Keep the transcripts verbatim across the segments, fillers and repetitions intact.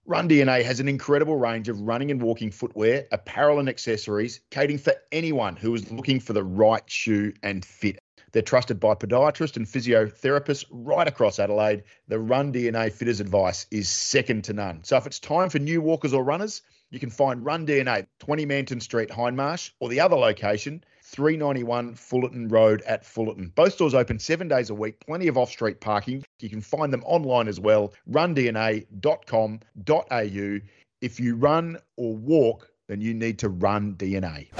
Run D N A has an incredible range of running and walking footwear, apparel and accessories, catering for anyone who is looking for the right shoe and fit. They're trusted by podiatrists and physiotherapists right across Adelaide. The Run D N A fitters advice is second to none. So if it's time for new walkers or runners, you can find Run D N A, twenty Manton Street, Hindmarsh, or the other location, three ninety-one Fullerton Road at Fullerton. Both stores open seven days a week, plenty of off-street parking. You can find them online as well, run d n a dot com dot a u. If you run or walk, then you need to run D N A.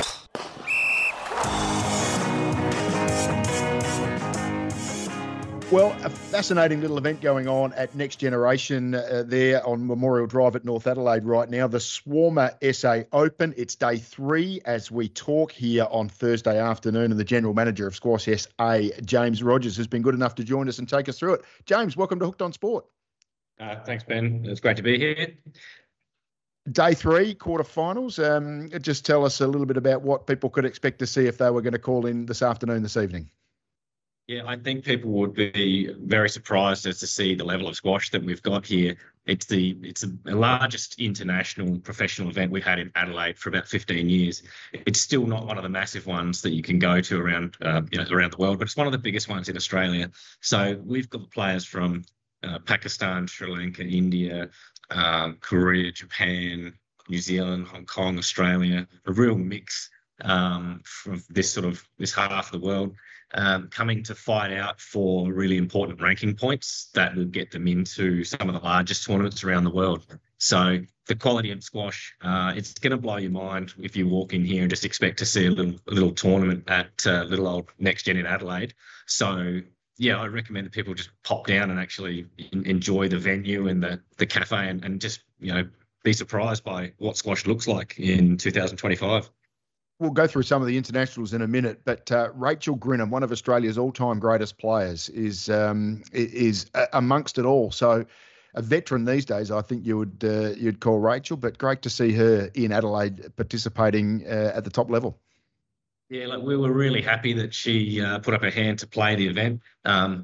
Well, a fascinating little event going on at Next Generation uh, there on Memorial Drive at North Adelaide right now. The Swarmer S A Open. It's day three as we talk here on Thursday afternoon, and the General Manager of Squash S A, James Rogers, has been good enough to join us and take us through it. James, welcome to Hooked on Sport. Uh, thanks, Ben. It's great to be here. Day three, quarterfinals. Um, just tell us a little bit about what people could expect to see if they were going to call in this afternoon, this evening. Yeah, I think people would be very surprised as to see the level of squash that we've got here. It's the it's the largest international professional event we've had in Adelaide for about fifteen years. It's still not one of the massive ones that you can go to around uh, you know around the world, but it's one of the biggest ones in Australia. So we've got players from uh, Pakistan, Sri Lanka, India, um, Korea, Japan, New Zealand, Hong Kong, Australia, a real mix um, from this sort of this half of the world. Um, coming to fight out for really important ranking points that will get them into some of the largest tournaments around the world. So the quality of squash, uh, it's going to blow your mind if you walk in here and just expect to see a little a little tournament at uh, little old Next Gen in Adelaide. So yeah, I recommend that people just pop down and actually in, enjoy the venue and the the cafe and, and just you know be surprised by what squash looks like in two thousand twenty-five. We'll go through some of the internationals in a minute, but uh, Rachel Grinham, one of Australia's all-time greatest players, is um, is amongst it all. So, a veteran these days, I think you would uh, you'd call Rachel. But great to see her in Adelaide participating uh, at the top level. Yeah, like we were really happy that she uh, put up her hand to play the event. Um,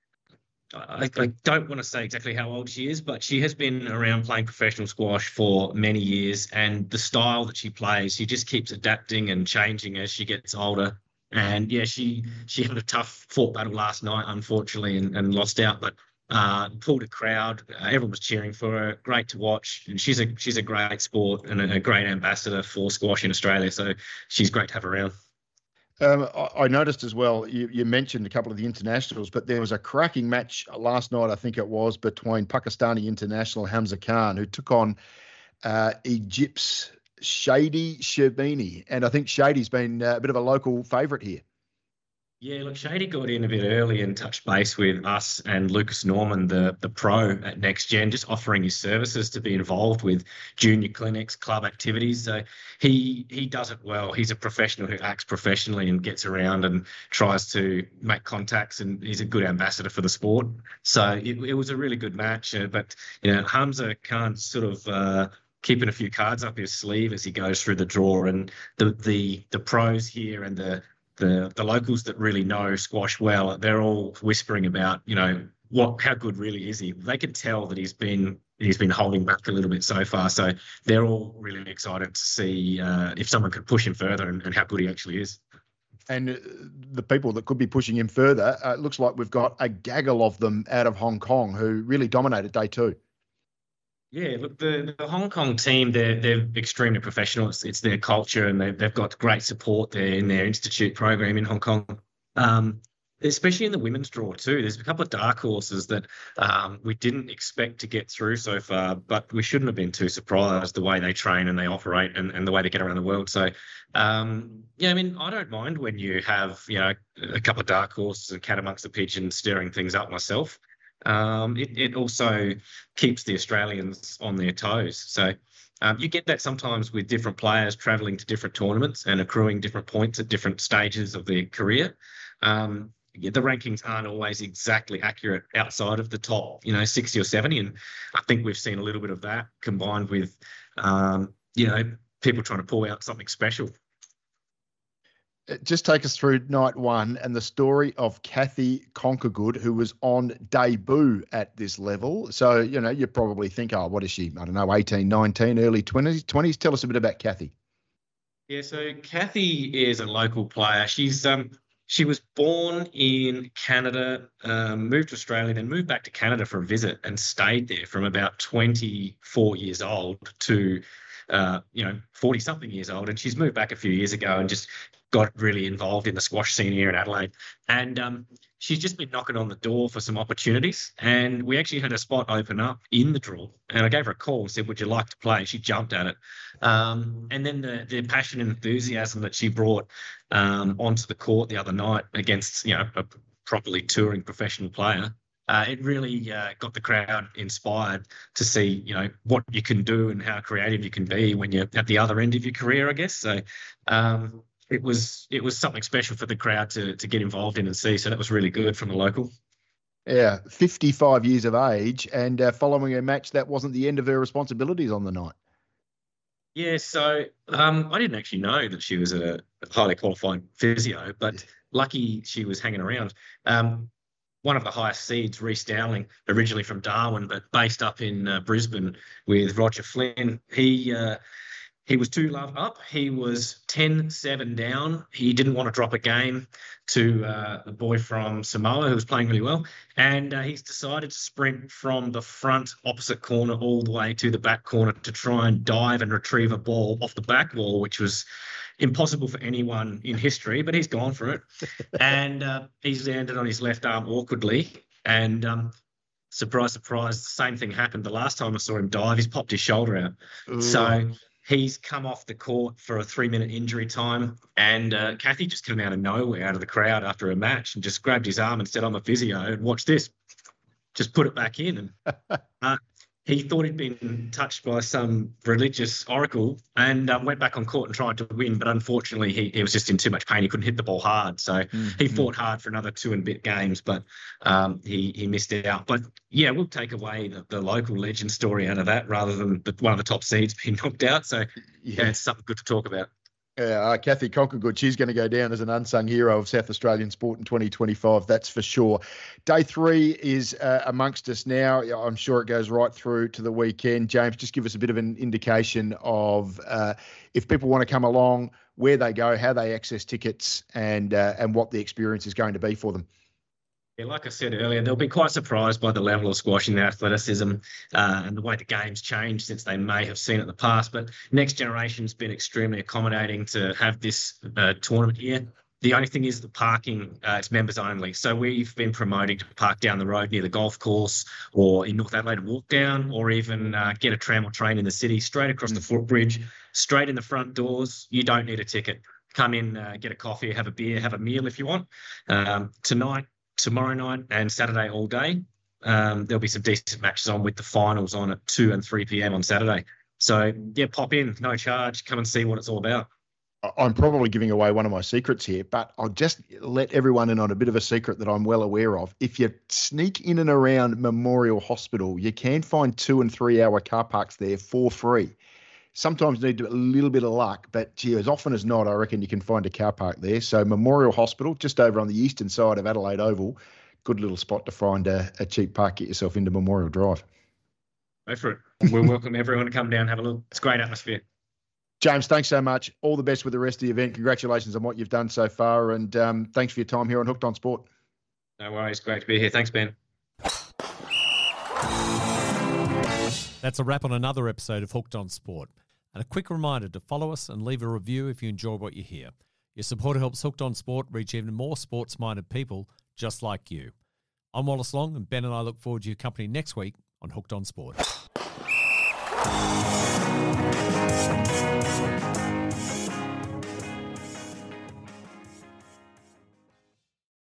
I, I don't want to say exactly how old she is, but she has been around playing professional squash for many years, and the style that she plays, she just keeps adapting and changing as she gets older. And yeah, she she had a tough fought battle last night, unfortunately, and, and lost out, but uh, pulled a crowd. Uh, everyone was cheering for her. Great to watch. And she's a she's a great sport and a, a great ambassador for squash in Australia. So she's great to have around. Um, I, I noticed as well, you, you mentioned a couple of the internationals, but there was a cracking match last night, I think it was, between Pakistani international Hamza Khan, who took on uh, Egypt's Shady Sherbini. And I think Shady's been uh, a bit of a local favourite here. Yeah, look, Shady got in a bit early and touched base with us and Lucas Norman, the, the pro at Next Gen, just offering his services to be involved with junior clinics, club activities. So he he does it well. He's a professional who acts professionally and gets around and tries to make contacts, and he's a good ambassador for the sport. So it, it was a really good match. Uh, but, you know, Hamza can't sort of... Uh, keeping a few cards up his sleeve as he goes through the draw, and the the the pros here and the the the locals that really know squash well, they're all whispering about, you know, what how good really is he. They can tell that he's been he's been holding back a little bit so far, so they're all really excited to see uh, if someone could push him further and, and how good he actually is. And the people that could be pushing him further, uh, it looks like we've got a gaggle of them out of Hong Kong who really dominated day two. Yeah, look, the, the Hong Kong team, they're, they're extremely professional. It's, it's their culture, and they've, they've got great support there in their institute program in Hong Kong, um, especially in the women's draw too. There's a couple of dark horses that um, we didn't expect to get through so far, but we shouldn't have been too surprised the way they train and they operate and, and the way they get around the world. So, um, yeah, I mean, I don't mind when you have, you know, a couple of dark horses and cat amongst the pigeons stirring things up myself. Um, it, it also keeps the Australians on their toes. So um, you get that sometimes with different players travelling to different tournaments and accruing different points at different stages of their career. Um, yeah, the rankings aren't always exactly accurate outside of the top, you know, sixty or seventy. And I think we've seen a little bit of that combined with, um, you know, people trying to pull out something special. just take us through night one and the story of Kathy Conkergood, who was on debut at this level. So, you know, you probably think, oh, what is she? I don't know, eighteen, nineteen, early twenties, twenties. Tell us a bit about Kathy. Yeah, so Kathy is a local player. She's um she was born in Canada, um, moved to Australia, then moved back to Canada for a visit and stayed there from about twenty-four years old to uh, you know, forty something years old. And she's moved back a few years ago and just got really involved in the squash scene here in Adelaide. And um, she's just been knocking on the door for some opportunities. And we actually had a spot open up in the draw. And I gave her a call and said, would you like to play? She jumped at it. Um, and then the, the passion and enthusiasm that she brought um, onto the court the other night against, you know, a properly touring professional player, Uh, it really uh, got the crowd inspired to see, you know, what you can do and how creative you can be when you're at the other end of your career, I guess. So um, it was it was something special for the crowd to to get involved in and see. So that was really good from a local. Yeah, fifty-five years of age, and uh, following her match, that wasn't the end of her responsibilities on the night. Yeah, so um, I didn't actually know that she was a highly qualified physio, but lucky she was hanging around. Um, one of the highest seeds, Reece Dowling, originally from Darwin, but based up in uh, Brisbane with Roger Flynn. He uh, he was two love up. He was ten seven down. He didn't want to drop a game to uh, the boy from Samoa who was playing really well. And uh, he's decided to sprint from the front opposite corner all the way to the back corner to try and dive and retrieve a ball off the back wall, which was impossible for anyone in history, but he's gone for it. And uh, he's landed on his left arm awkwardly. And um, surprise, surprise, the same thing happened the last time I saw him dive. He's popped his shoulder out. Ooh. So he's come off the court for a three-minute injury time. And uh, Kathy just came out of nowhere, out of the crowd after a match and just grabbed his arm and said, I'm a physio, and watch this. Just put it back in. And uh, he thought he'd been touched by some religious oracle and um, went back on court and tried to win. But unfortunately, he, he was just in too much pain. He couldn't hit the ball hard. So mm-hmm. he fought hard for another two and bit games, but um, he, he missed out. But, yeah, we'll take away the, the local legend story out of that rather than the, one of the top seeds being knocked out. So, yeah, yeah it's something good to talk about. Yeah, uh, Kathy Conkergood, she's going to go down as an unsung hero of South Australian sport in twenty twenty-five, that's for sure. Day three is uh, amongst us now. I'm sure it goes right through to the weekend. James, just give us a bit of an indication of uh, if people want to come along, where they go, how they access tickets, and uh, and what the experience is going to be for them. Yeah, like I said earlier, they'll be quite surprised by the level of squash and the athleticism uh, and the way the game's changed since they may have seen it in the past. But Next Generation's been extremely accommodating to have this uh, tournament here. The only thing is the parking, uh, it's members only. So we've been promoting to park down the road near the golf course or in North Adelaide, walk down, or even uh, get a tram or train in the city, straight across the footbridge, straight in the front doors. You don't need a ticket. Come in, uh, get a coffee, have a beer, have a meal if you want. Um, tonight, tomorrow night and Saturday all day. Um, there'll be some decent matches on with the finals on at two and three p.m. on Saturday. So, yeah, pop in, no charge, come and see what it's all about. I'm probably giving away one of my secrets here, but I'll just let everyone in on a bit of a secret that I'm well aware of. If you sneak in and around Memorial Hospital, you can find two and three hour car parks there for free. Sometimes need a little bit of luck, but gee, as often as not, I reckon you can find a car park there. So Memorial Hospital, just over on the eastern side of Adelaide Oval, good little spot to find a, a cheap park, get yourself into Memorial Drive. Go for it. We'll welcome everyone to come down and have a look. It's a great atmosphere. James, thanks so much. All the best with the rest of the event. Congratulations on what you've done so far, and um, thanks for your time here on Hooked on Sport. No worries. Great to be here. Thanks, Ben. That's a wrap on another episode of Hooked on Sport. And a quick reminder to follow us and leave a review if you enjoy what you hear. Your support helps Hooked on Sport reach even more sports-minded people just like you. I'm Wallace Long, and Ben and I look forward to your company next week on Hooked on Sport.